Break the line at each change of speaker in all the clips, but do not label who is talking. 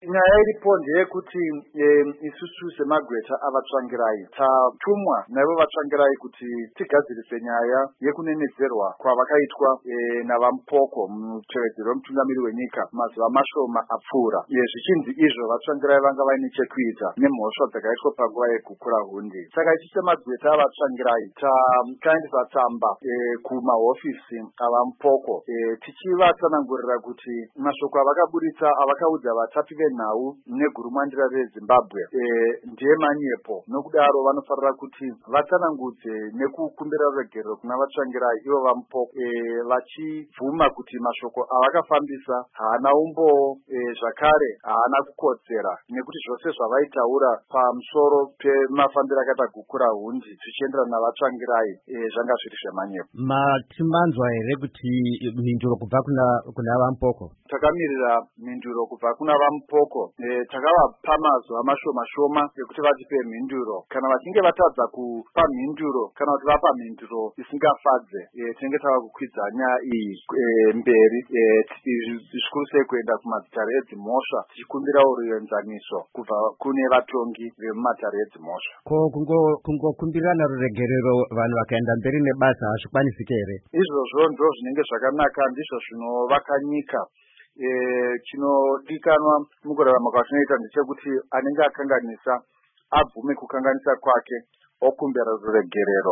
nyaya iripo ndeyekuti isusu semagweta avatsvangirai tatumwa naivo vatsvangirai kuti tigadzirise nyaya yekunenedzerwa kwavakaitwa navamupoko mutevedzero wemutungamiri wenyika mazuva mashoma apfuura. Zvichinzi izvo vatsvangirai vanga vaine chekuita nemhosva dzakaitwa panguva yekukura hundi. Saka isu semagweta avatsvangirai takaendesa tsamba kumahofisi avamupoko tichivatsanangurira kuti mashoko avakaburitsa avakaudza vatapi venhau negurumwandira reZimbabwe ndeemanyepo. Nokudaro vanofanira kuti vatsanangudze nekukumbira ruregerero kuna vatsvangirai ivo vamupoko vachibvuma kuti mashoko avakafambisa haana umboo zvakare haana kukodzera nekuti zvose zvavaitaura pamusoro pemafambiro akaita gukura hundi zvichienderana navatsvangirai zvanga zviri zvemanyepo.
Machimanzwa here kuti mhinduro kubva kuna vamupoko?
Takamirira mhinduro kubva kuna vamupoko. Takavapa mazuva mashoma ekuti vatipe mhinduro. Kana vachinge vatadza kupa mhinduro kana kuti vapa mhinduro isingafadze tinenge tava kukwidza nyaya iyi mberi zvikuru sei kuenda kumatare edzimhosva tichikumbira ruenzaniso kubva kune vatongi vemumatare edzimhosva.
Kungokumbirana ruregerero vanhu vakaenda mberi nebasa hazvikwanisike here?
Izvozvo ndizvo zvinenge zvakanaka, ndizvo zvinovaka nyika. Chinodikanwa mukurarama kwatinoita ndechekuti anenge akanganisa abvume kukanganisa kwake okumbira ruregerero,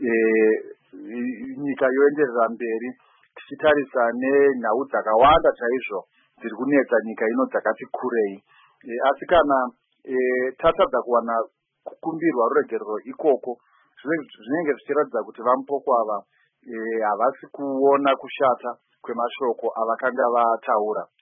nyika yoenderera mberi tichitarisa nenhau dzakawanda chaizvo dziri kunetsa nyika ino dzakati kurei. Asi kana tatadza kuwana kukumbirwa ruregerero ikoko zvinenge zvichiratidza kuti vamupoko ava havasi kuona kushata kwemashoko avakanga vataura.